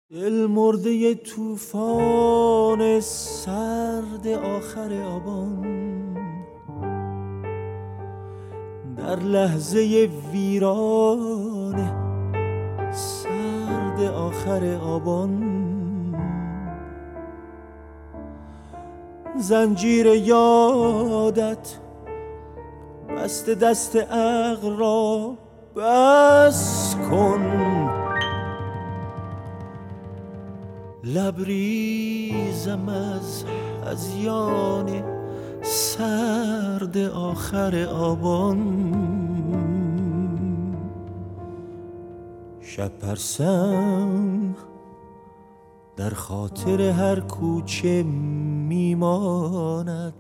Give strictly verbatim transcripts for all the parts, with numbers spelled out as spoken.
دل مرده طوفان سرد آخر آبان، در لحظه ویران سرد آخر آبان، زنجیر یادت بست دست عقل را بس کن، لبریزم از هذیان سرد آخر آبان. شب پرسم در خاطر هر کوچه میماند،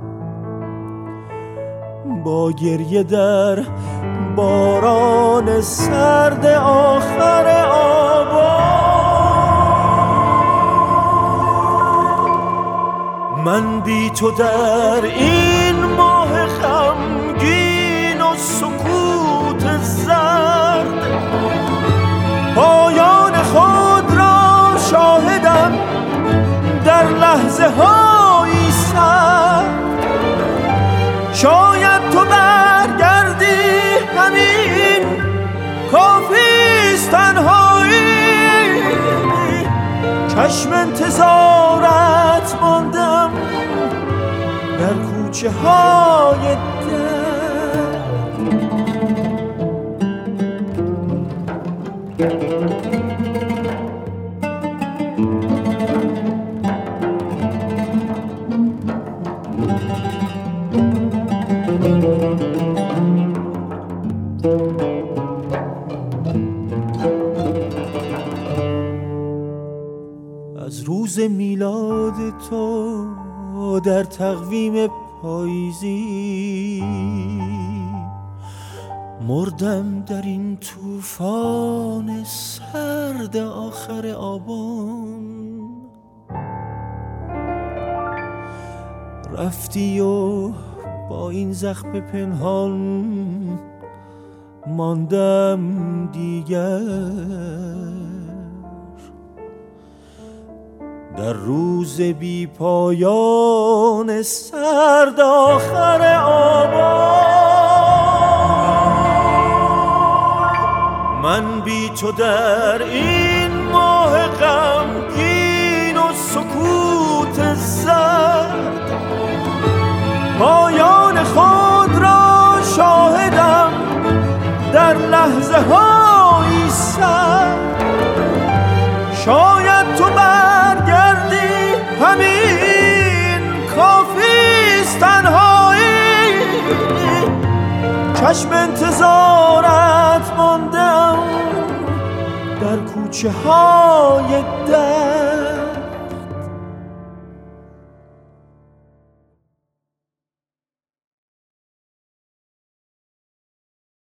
با گریه در باران سرد آخر آبان. من بی تو در این ماه غمگین و سکوت زرد، پایان خود را شاهدم در لحظه هایی سرد. شاید تو برگردی، همین کافیست تنهایی، چشم انتظارت ماندم در کوچه های در. از روز میلاد تو در تقویم پاییزی، مردم در این طوفان سرد آخر آبان. رفتی و با این زخم پنهان ماندم دیگر، در روز بی پایان سرد آخر آبان. من بی تو در این ماه غمگین و سکوت زرد، پایان خود را شاهدم در لحظه هایی سرد. شاید تو برگردی، همین کافیست تنهایی، چشم انتظارت ماندم در کوچه های در.